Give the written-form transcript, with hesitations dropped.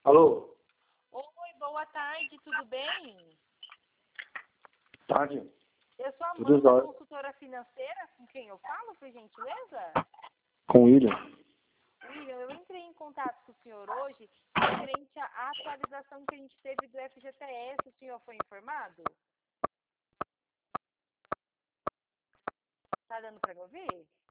Alô? Oi, boa tarde, tudo bem? Tarde. Eu sou a Tudo Amanda, jóia. consultora financeira, com quem eu falo, por gentileza? Com o William. William, eu entrei em contato com o senhor hoje referente à atualização que a gente teve do FGTS, o senhor foi informado? Tá dando para me ouvir?